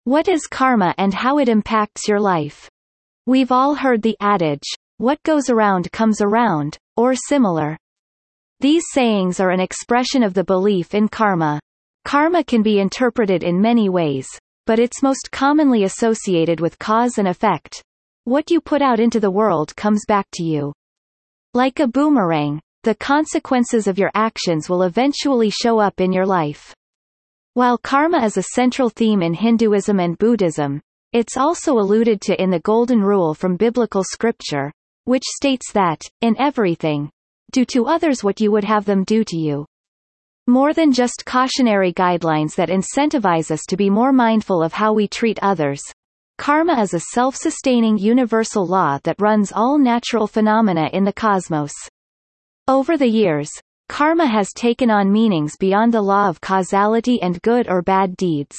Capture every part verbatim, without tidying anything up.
What is karma and how it impacts your life? We've all heard the adage, "What goes around comes around," or similar. These sayings are an expression of the belief in karma. Karma can be interpreted in many ways, but it's most commonly associated with cause and effect. What you put out into the world comes back to you. Like a boomerang, the consequences of your actions will eventually show up in your life. While karma is a central theme in Hinduism and Buddhism, it's also alluded to in the Golden Rule from biblical scripture, which states that, in everything, do to others what you would have them do to you. More than just cautionary guidelines that incentivize us to be more mindful of how we treat others, karma is a self-sustaining universal law that runs all natural phenomena in the cosmos. Over the years, karma has taken on meanings beyond the law of causality and good or bad deeds.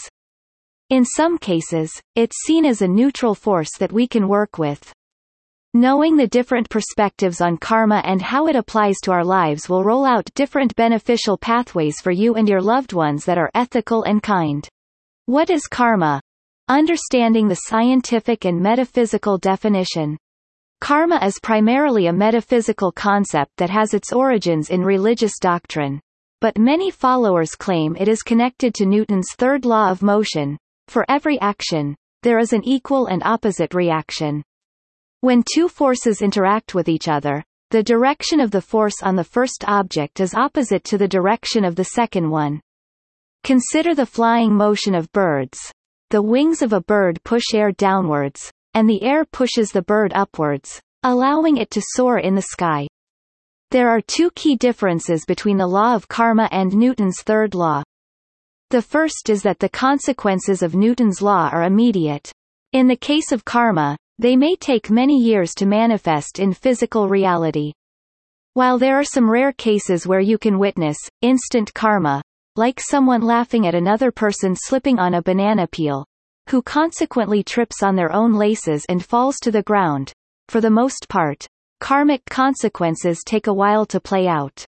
In some cases, it's seen as a neutral force that we can work with. Knowing the different perspectives on karma and how it applies to our lives will roll out different beneficial pathways for you and your loved ones that are ethical and kind. What is karma? Understanding the scientific and metaphysical definition. Karma is primarily a metaphysical concept that has its origins in religious doctrine, but many followers claim it is connected to Newton's third law of motion. For every action, there is an equal and opposite reaction. When two forces interact with each other, the direction of the force on the first object is opposite to the direction of the second one. Consider the flying motion of birds. The wings of a bird push air downwards, and the air pushes the bird upwards, allowing it to soar in the sky. There are two key differences between the law of karma and Newton's third law. The first is that the consequences of Newton's law are immediate. In the case of karma, they may take many years to manifest in physical reality. While there are some rare cases where you can witness instant karma, like someone laughing at another person slipping on a banana peel, who consequently trips on their own laces and falls to the ground, for the most part, karmic consequences take a while to play out.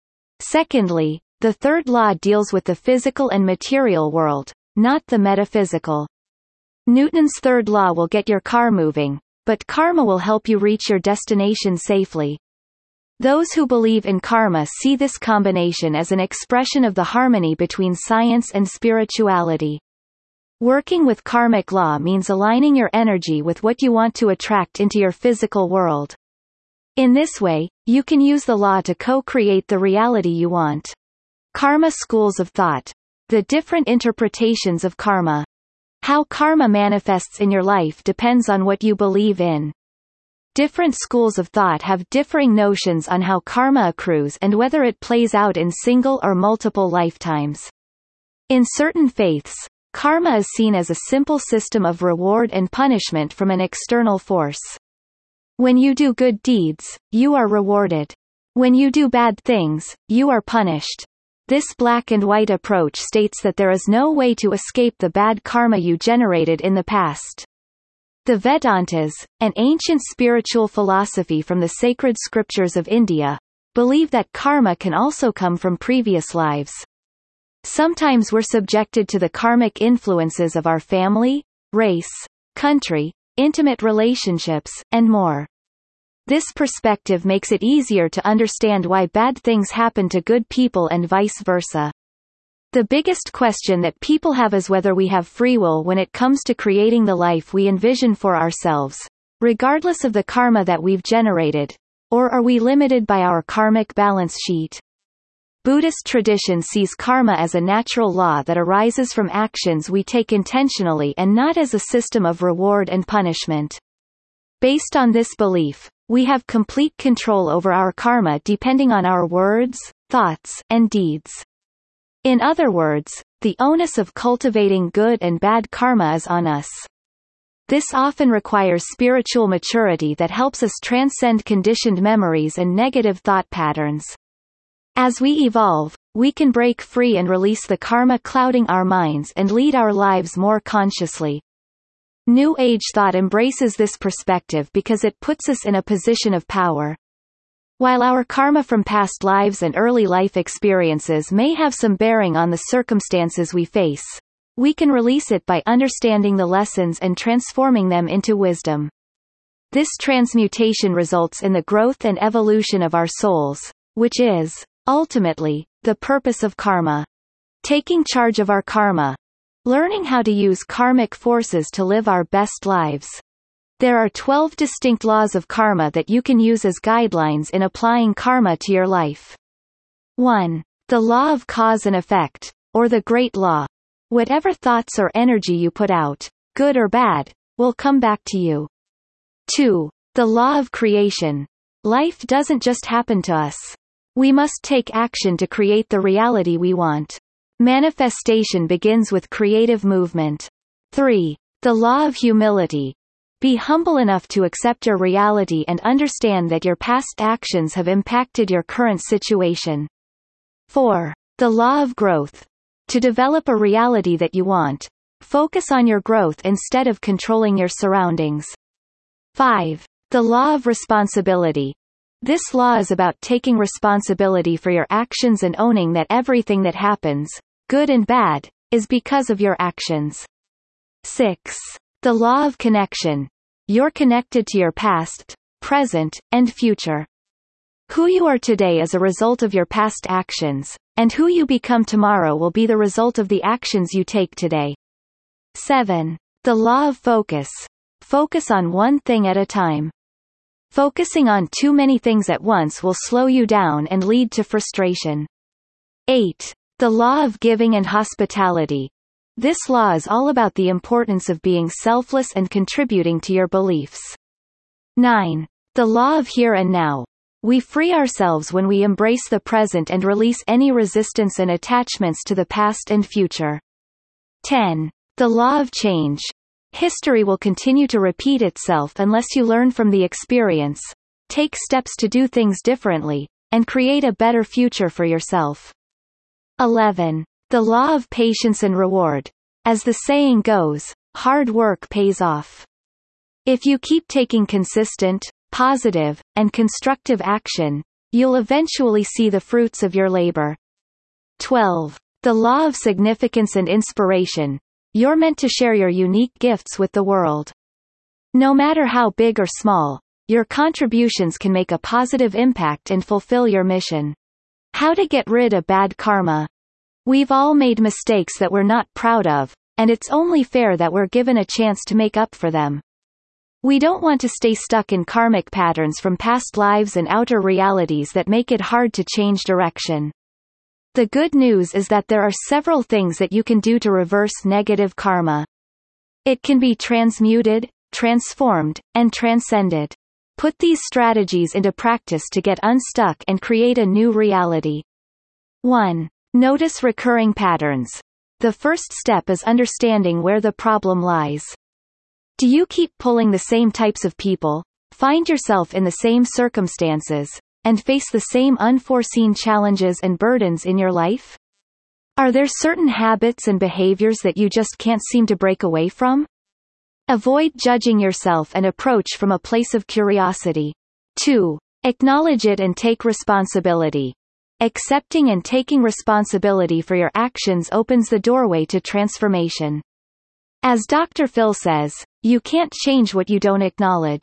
Secondly, the third law deals with the physical and material world, not the metaphysical. Newton's third law will get your car moving, but karma will help you reach your destination safely. Those who believe in karma see this combination as an expression of the harmony between science and spirituality. Working with karmic law means aligning your energy with what you want to attract into your physical world. In this way, you can use the law to co-create the reality you want. Karma schools of thought. The different interpretations of karma. How karma manifests in your life depends on what you believe in. Different schools of thought have differing notions on how karma accrues and whether it plays out in single or multiple lifetimes. In certain faiths, karma is seen as a simple system of reward and punishment from an external force. When you do good deeds, you are rewarded. When you do bad things, you are punished. This black and white approach states that there is no way to escape the bad karma you generated in the past. The Vedantas, an ancient spiritual philosophy from the sacred scriptures of India, believe that karma can also come from previous lives. Sometimes we're subjected to the karmic influences of our family, race, country, intimate relationships, and more. This perspective makes it easier to understand why bad things happen to good people and vice versa. The biggest question that people have is whether we have free will when it comes to creating the life we envision for ourselves, regardless of the karma that we've generated, or are we limited by our karmic balance sheet? Buddhist tradition sees karma as a natural law that arises from actions we take intentionally and not as a system of reward and punishment. Based on this belief, we have complete control over our karma depending on our words, thoughts, and deeds. In other words, the onus of cultivating good and bad karma is on us. This often requires spiritual maturity that helps us transcend conditioned memories and negative thought patterns. As we evolve, we can break free and release the karma clouding our minds and lead our lives more consciously. New Age thought embraces this perspective because it puts us in a position of power. While our karma from past lives and early life experiences may have some bearing on the circumstances we face, we can release it by understanding the lessons and transforming them into wisdom. This transmutation results in the growth and evolution of our souls, which is, ultimately, the purpose of karma. Taking charge of our karma. Learning how to use karmic forces to live our best lives. There are twelve distinct laws of karma that you can use as guidelines in applying karma to your life. one. The law of cause and effect, or the Great Law. Whatever thoughts or energy you put out, good or bad, will come back to you. two. The law of creation. Life doesn't just happen to us. We must take action to create the reality we want. Manifestation begins with creative movement. three. The law of humility. Be humble enough to accept your reality and understand that your past actions have impacted your current situation. four. The law of growth. To develop a reality that you want, focus on your growth instead of controlling your surroundings. five. The law of responsibility. This law is about taking responsibility for your actions and owning that everything that happens, good and bad, is because of your actions. six. The law of connection. You're connected to your past, present, and future. Who you are today is a result of your past actions, and who you become tomorrow will be the result of the actions you take today. seven. The law of focus. Focus on one thing at a time. Focusing on too many things at once will slow you down and lead to frustration. eight. The law of giving and hospitality. This law is all about the importance of being selfless and contributing to your beliefs. nine. The law of here and now. We free ourselves when we embrace the present and release any resistance and attachments to the past and future. ten. The law of change. History will continue to repeat itself unless you learn from the experience, take steps to do things differently, and create a better future for yourself. eleven. The law of patience and reward. As the saying goes, hard work pays off. If you keep taking consistent, positive, and constructive action, you'll eventually see the fruits of your labor. twelve. The law of significance and inspiration. You're meant to share your unique gifts with the world. No matter how big or small, your contributions can make a positive impact and fulfill your mission. How to get rid of bad karma. We've all made mistakes that we're not proud of, and it's only fair that we're given a chance to make up for them. We don't want to stay stuck in karmic patterns from past lives and outer realities that make it hard to change direction. The good news is that there are several things that you can do to reverse negative karma. It can be transmuted, transformed, and transcended. Put these strategies into practice to get unstuck and create a new reality. one. Notice recurring patterns. The first step is understanding where the problem lies. Do you keep pulling the same types of people, find yourself in the same circumstances, and face the same unforeseen challenges and burdens in your life? Are there certain habits and behaviors that you just can't seem to break away from? Avoid judging yourself and approach from a place of curiosity. two. Acknowledge it and take responsibility. Accepting and taking responsibility for your actions opens the doorway to transformation. As Doctor Phil says, you can't change what you don't acknowledge.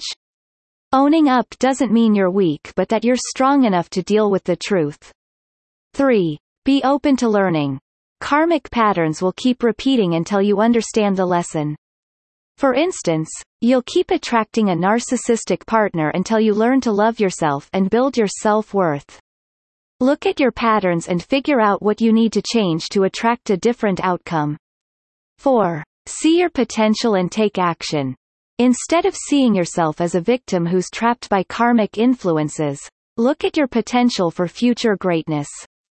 Owning up doesn't mean you're weak but that you're strong enough to deal with the truth. three. Be open to learning. Karmic patterns will keep repeating until you understand the lesson. For instance, you'll keep attracting a narcissistic partner until you learn to love yourself and build your self-worth. Look at your patterns and figure out what you need to change to attract a different outcome. four. See your potential and take action. Instead of seeing yourself as a victim who's trapped by karmic influences, look at your potential for future greatness.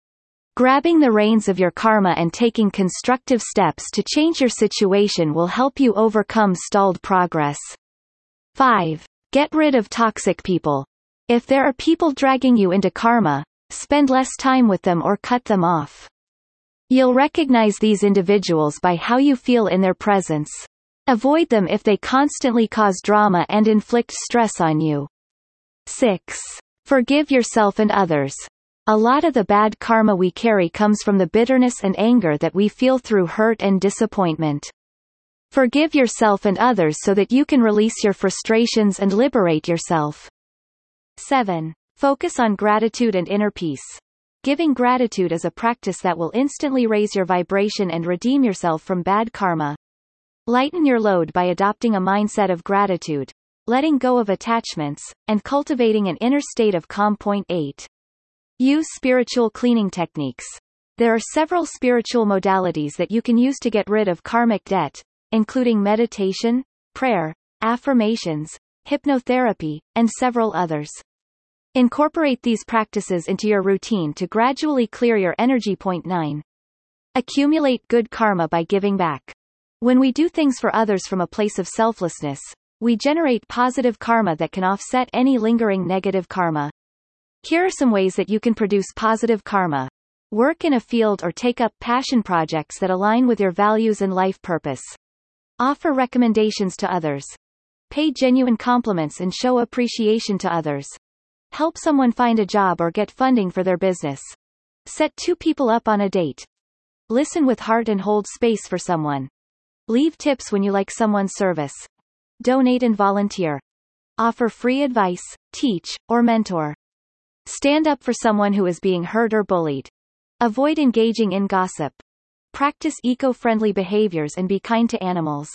Grabbing the reins of your karma and taking constructive steps to change your situation will help you overcome stalled progress. five. Get rid of toxic people. If there are people dragging you into karma, spend less time with them or cut them off. You'll recognize these individuals by how you feel in their presence. Avoid them if they constantly cause drama and inflict stress on you. six. Forgive yourself and others. A lot of the bad karma we carry comes from the bitterness and anger that we feel through hurt and disappointment. Forgive yourself and others so that you can release your frustrations and liberate yourself. seven. Focus on gratitude and inner peace. Giving gratitude is a practice that will instantly raise your vibration and redeem yourself from bad karma. Lighten your load by adopting a mindset of gratitude, letting go of attachments, and cultivating an inner state of calm. Point eight. Use spiritual cleaning techniques. There are several spiritual modalities that you can use to get rid of karmic debt, including meditation, prayer, affirmations, hypnotherapy, and several others. Incorporate these practices into your routine to gradually clear your energy. Point nine. Accumulate good karma by giving back. When we do things for others from a place of selflessness, we generate positive karma that can offset any lingering negative karma. Here are some ways that you can produce positive karma. Work in a field or take up passion projects that align with your values and life purpose. Offer recommendations to others. Pay genuine compliments and show appreciation to others. Help someone find a job or get funding for their business. Set two people up on a date. Listen with heart and hold space for someone. Leave tips when you like someone's service. Donate and volunteer. Offer free advice, teach, or mentor. Stand up for someone who is being hurt or bullied. Avoid engaging in gossip. Practice eco-friendly behaviors and be kind to animals.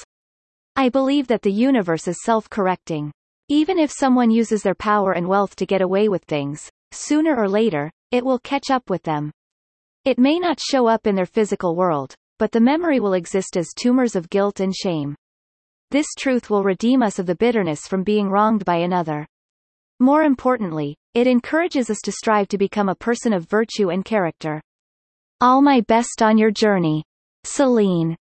I believe that the universe is self-correcting. Even if someone uses their power and wealth to get away with things, sooner or later, it will catch up with them. It may not show up in their physical world, but the memory will exist as tumors of guilt and shame. This truth will redeem us of the bitterness from being wronged by another. More importantly, it encourages us to strive to become a person of virtue and character. All my best on your journey. Celine.